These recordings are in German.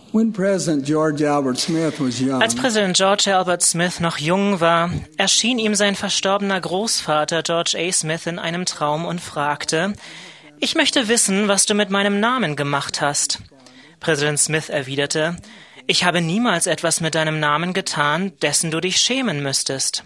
When President George Albert Smith was young, Als Präsident George Albert Smith noch jung war, erschien ihm sein verstorbener Großvater George A. Smith in einem Traum und fragte: „Ich möchte wissen, was du mit meinem Namen gemacht hast." Präsident Smith erwiderte: „Ich habe niemals etwas mit deinem Namen getan, dessen du dich schämen müsstest."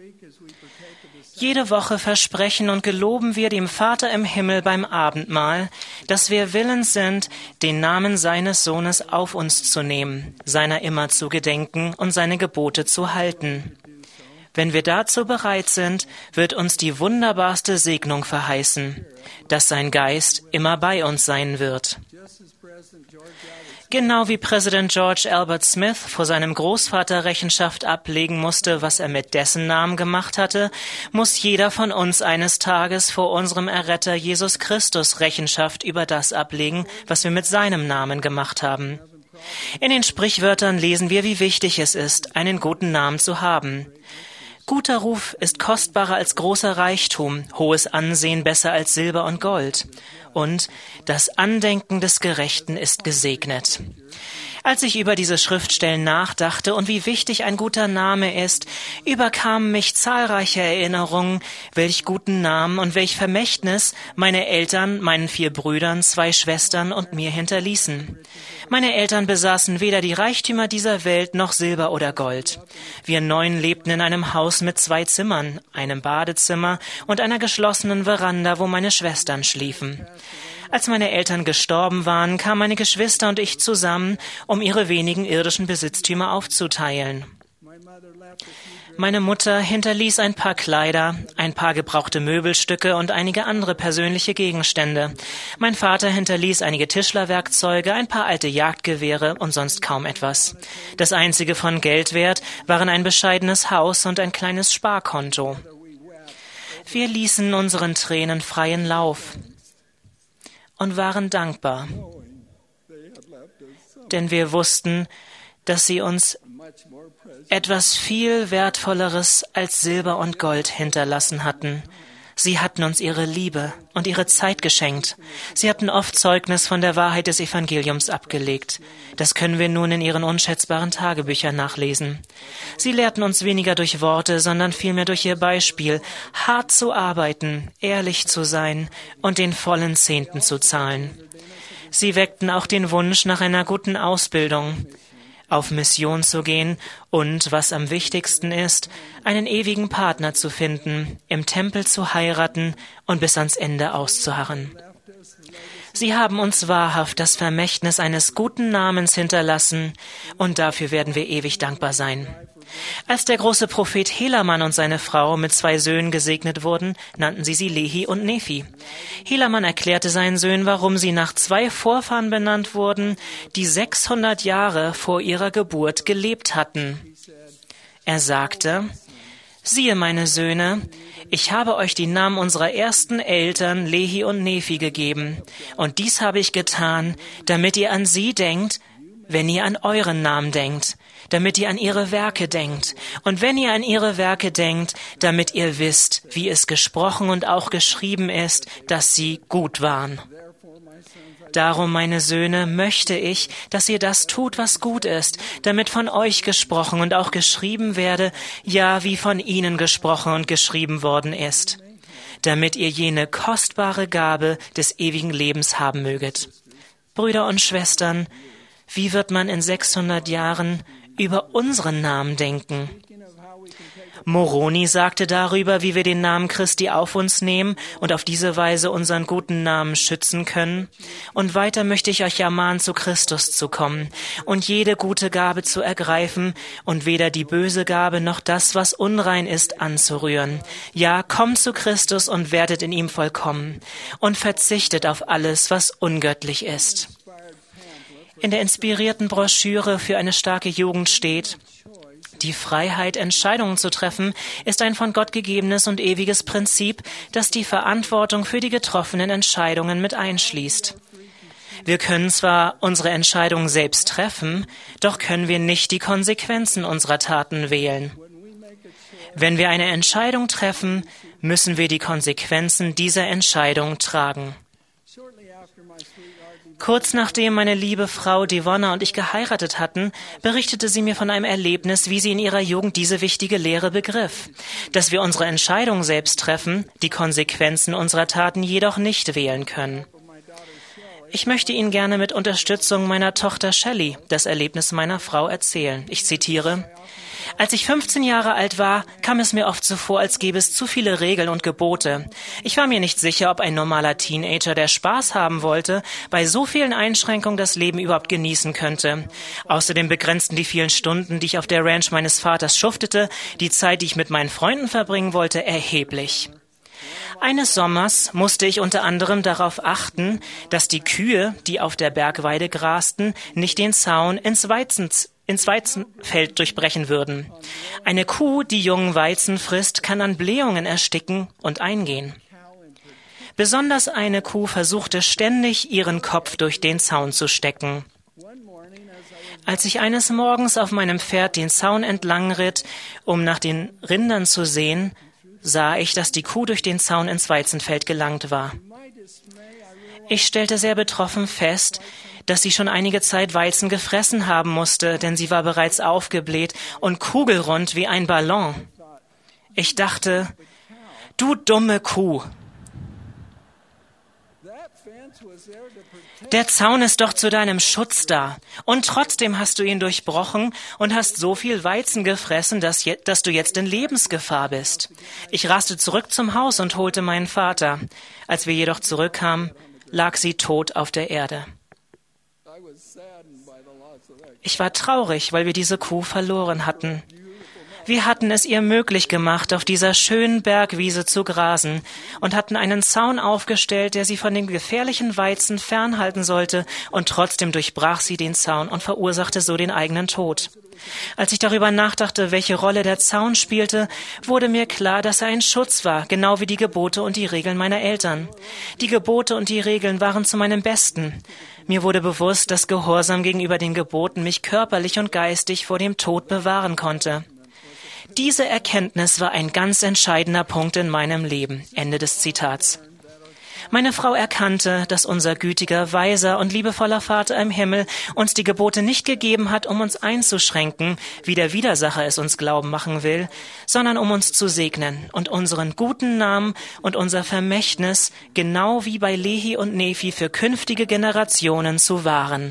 Jede Woche versprechen und geloben wir dem Vater im Himmel beim Abendmahl, dass wir willens sind, den Namen seines Sohnes auf uns zu nehmen, seiner immer zu gedenken und seine Gebote zu halten. Wenn wir dazu bereit sind, wird uns die wunderbarste Segnung verheißen, dass sein Geist immer bei uns sein wird. Genau wie Präsident George Albert Smith vor seinem Großvater Rechenschaft ablegen musste, was er mit dessen Namen gemacht hatte, muss jeder von uns eines Tages vor unserem Erretter Jesus Christus Rechenschaft über das ablegen, was wir mit seinem Namen gemacht haben. In den Sprichwörtern lesen wir, wie wichtig es ist, einen guten Namen zu haben. Guter Ruf ist kostbarer als großer Reichtum, hohes Ansehen besser als Silber und Gold. Und das Andenken des Gerechten ist gesegnet. Als ich über diese Schriftstellen nachdachte und wie wichtig ein guter Name ist, überkamen mich zahlreiche Erinnerungen, welch guten Namen und welch Vermächtnis meine Eltern, meinen 4 Brüdern, 2 Schwestern und mir hinterließen. Meine Eltern besaßen weder die Reichtümer dieser Welt noch Silber oder Gold. Wir 9 lebten in einem Haus mit 2 Zimmern, einem Badezimmer und einer geschlossenen Veranda, wo meine Schwestern schliefen. Als meine Eltern gestorben waren, kamen meine Geschwister und ich zusammen, um ihre wenigen irdischen Besitztümer aufzuteilen. Meine Mutter hinterließ ein paar Kleider, ein paar gebrauchte Möbelstücke und einige andere persönliche Gegenstände. Mein Vater hinterließ einige Tischlerwerkzeuge, ein paar alte Jagdgewehre und sonst kaum etwas. Das einzige von Geldwert waren ein bescheidenes Haus und ein kleines Sparkonto. Wir ließen unseren Tränen freien Lauf und waren dankbar, denn wir wussten, dass sie uns etwas viel Wertvolleres als Silber und Gold hinterlassen hatten. Sie hatten uns ihre Liebe und ihre Zeit geschenkt. Sie hatten oft Zeugnis von der Wahrheit des Evangeliums abgelegt. Das können wir nun in ihren unschätzbaren Tagebüchern nachlesen. Sie lehrten uns weniger durch Worte, sondern vielmehr durch ihr Beispiel, hart zu arbeiten, ehrlich zu sein und den vollen Zehnten zu zahlen. Sie weckten auch den Wunsch nach einer guten Ausbildung, auf Mission zu gehen und, was am wichtigsten ist, einen ewigen Partner zu finden, im Tempel zu heiraten und bis ans Ende auszuharren. Sie haben uns wahrhaft das Vermächtnis eines guten Namens hinterlassen, und dafür werden wir ewig dankbar sein. Als der große Prophet Helaman und seine Frau mit 2 Söhnen gesegnet wurden, nannten sie Lehi und Nephi. Helaman erklärte seinen Söhnen, warum sie nach 2 Vorfahren benannt wurden, die 600 Jahre vor ihrer Geburt gelebt hatten. Er sagte: „Siehe, meine Söhne, ich habe euch die Namen unserer ersten Eltern, Lehi und Nephi, gegeben. Und dies habe ich getan, damit ihr an sie denkt, wenn ihr an euren Namen denkt, damit ihr an ihre Werke denkt. Und wenn ihr an ihre Werke denkt, damit ihr wisst, wie es gesprochen und auch geschrieben ist, dass sie gut waren. Darum, meine Söhne, möchte ich, dass ihr das tut, was gut ist, damit von euch gesprochen und auch geschrieben werde, ja, wie von ihnen gesprochen und geschrieben worden ist, damit ihr jene kostbare Gabe des ewigen Lebens haben möget." Brüder und Schwestern, wie wird man in 600 Jahren über unseren Namen denken? Moroni sagte darüber, wie wir den Namen Christi auf uns nehmen und auf diese Weise unseren guten Namen schützen können. Und weiter möchte ich euch ermahnen, zu Christus zu kommen und jede gute Gabe zu ergreifen und weder die böse Gabe noch das, was unrein ist, anzurühren. Ja, kommt zu Christus und werdet in ihm vollkommen und verzichtet auf alles, was ungöttlich ist. In der inspirierten Broschüre für eine starke Jugend steht: Die Freiheit, Entscheidungen zu treffen, ist ein von Gott gegebenes und ewiges Prinzip, das die Verantwortung für die getroffenen Entscheidungen mit einschließt. Wir können zwar unsere Entscheidungen selbst treffen, doch können wir nicht die Konsequenzen unserer Taten wählen. Wenn wir eine Entscheidung treffen, müssen wir die Konsequenzen dieser Entscheidung tragen. Kurz nachdem meine liebe Frau Devonna und ich geheiratet hatten, berichtete sie mir von einem Erlebnis, wie sie in ihrer Jugend diese wichtige Lehre begriff, dass wir unsere Entscheidung selbst treffen, die Konsequenzen unserer Taten jedoch nicht wählen können. Ich möchte Ihnen gerne mit Unterstützung meiner Tochter Shelley das Erlebnis meiner Frau erzählen. Ich zitiere: Als ich 15 Jahre alt war, kam es mir oft so vor, als gäbe es zu viele Regeln und Gebote. Ich war mir nicht sicher, ob ein normaler Teenager, der Spaß haben wollte, bei so vielen Einschränkungen das Leben überhaupt genießen könnte. Außerdem begrenzten die vielen Stunden, die ich auf der Ranch meines Vaters schuftete, die Zeit, die ich mit meinen Freunden verbringen wollte, erheblich. Eines Sommers musste ich unter anderem darauf achten, dass die Kühe, die auf der Bergweide grasten, nicht den Zaun ins Weizenfeld durchbrechen würden. Eine Kuh, die jungen Weizen frisst, kann an Blähungen ersticken und eingehen. Besonders eine Kuh versuchte ständig, ihren Kopf durch den Zaun zu stecken. Als ich eines Morgens auf meinem Pferd den Zaun entlang ritt, um nach den Rindern zu sehen, sah ich, dass die Kuh durch den Zaun ins Weizenfeld gelangt war. Ich stellte sehr betroffen fest, dass sie schon einige Zeit Weizen gefressen haben musste, denn sie war bereits aufgebläht und kugelrund wie ein Ballon. Ich dachte, du dumme Kuh. Der Zaun ist doch zu deinem Schutz da. Und trotzdem hast du ihn durchbrochen und hast so viel Weizen gefressen, dass du jetzt in Lebensgefahr bist. Ich raste zurück zum Haus und holte meinen Vater. Als wir jedoch zurückkamen, lag sie tot auf der Erde. Ich war traurig, weil wir diese Kuh verloren hatten. Wir hatten es ihr möglich gemacht, auf dieser schönen Bergwiese zu grasen und hatten einen Zaun aufgestellt, der sie von dem gefährlichen Weizen fernhalten sollte, und trotzdem durchbrach sie den Zaun und verursachte so den eigenen Tod. Als ich darüber nachdachte, welche Rolle der Zaun spielte, wurde mir klar, dass er ein Schutz war, genau wie die Gebote und die Regeln meiner Eltern. Die Gebote und die Regeln waren zu meinem Besten. Mir wurde bewusst, dass Gehorsam gegenüber den Geboten mich körperlich und geistig vor dem Tod bewahren konnte. Diese Erkenntnis war ein ganz entscheidender Punkt in meinem Leben. Ende des Zitats. Meine Frau erkannte, dass unser gütiger, weiser und liebevoller Vater im Himmel uns die Gebote nicht gegeben hat, um uns einzuschränken, wie der Widersacher es uns glauben machen will, sondern um uns zu segnen und unseren guten Namen und unser Vermächtnis, genau wie bei Lehi und Nephi, für künftige Generationen zu wahren.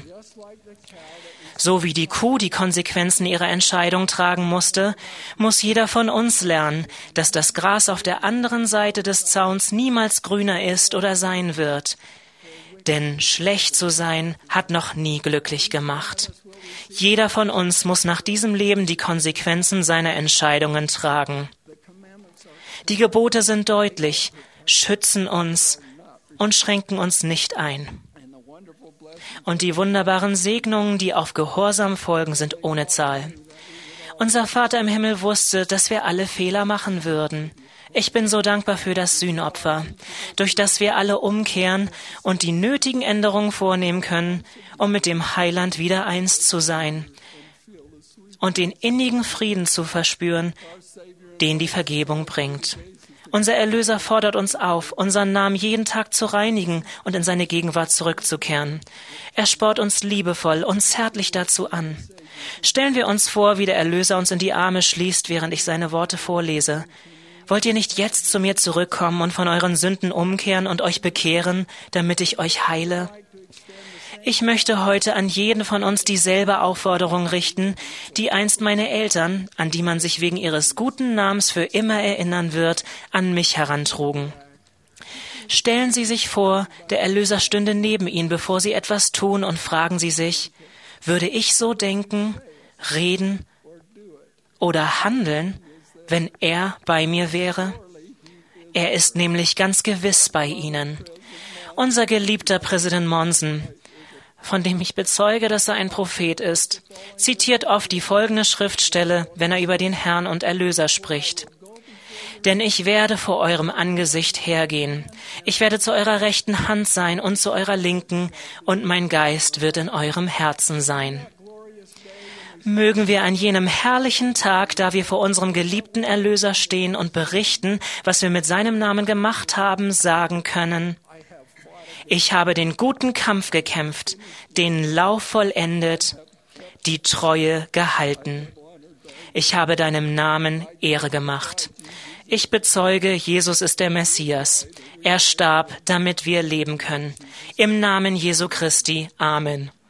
So wie die Kuh die Konsequenzen ihrer Entscheidung tragen musste, muss jeder von uns lernen, dass das Gras auf der anderen Seite des Zauns niemals grüner ist oder sein wird. Denn schlecht zu sein hat noch nie glücklich gemacht. Jeder von uns muss nach diesem Leben die Konsequenzen seiner Entscheidungen tragen. Die Gebote sind deutlich, schützen uns und schränken uns nicht ein. Und die wunderbaren Segnungen, die auf Gehorsam folgen, sind ohne Zahl. Unser Vater im Himmel wusste, dass wir alle Fehler machen würden. Ich bin so dankbar für das Sühnopfer, durch das wir alle umkehren und die nötigen Änderungen vornehmen können, um mit dem Heiland wieder eins zu sein und den innigen Frieden zu verspüren, den die Vergebung bringt. Unser Erlöser fordert uns auf, unseren Namen jeden Tag zu reinigen und in seine Gegenwart zurückzukehren. Er spornt uns liebevoll und zärtlich dazu an. Stellen wir uns vor, wie der Erlöser uns in die Arme schließt, während ich seine Worte vorlese. Wollt ihr nicht jetzt zu mir zurückkommen und von euren Sünden umkehren und euch bekehren, damit ich euch heile? Ich möchte heute an jeden von uns dieselbe Aufforderung richten, die einst meine Eltern, an die man sich wegen ihres guten Namens für immer erinnern wird, an mich herantrugen. Stellen Sie sich vor, der Erlöser stünde neben Ihnen, bevor Sie etwas tun, und fragen Sie sich, würde ich so denken, reden oder handeln, wenn er bei mir wäre? Er ist nämlich ganz gewiss bei Ihnen. Unser geliebter Präsident Monson, von dem ich bezeuge, dass er ein Prophet ist, zitiert oft die folgende Schriftstelle, wenn er über den Herrn und Erlöser spricht. Denn ich werde vor eurem Angesicht hergehen. Ich werde zu eurer rechten Hand sein und zu eurer linken, und mein Geist wird in eurem Herzen sein. Mögen wir an jenem herrlichen Tag, da wir vor unserem geliebten Erlöser stehen und berichten, was wir mit seinem Namen gemacht haben, sagen können: Ich habe den guten Kampf gekämpft, den Lauf vollendet, die Treue gehalten. Ich habe deinem Namen Ehre gemacht. Ich bezeuge, Jesus ist der Messias. Er starb, damit wir leben können. Im Namen Jesu Christi. Amen.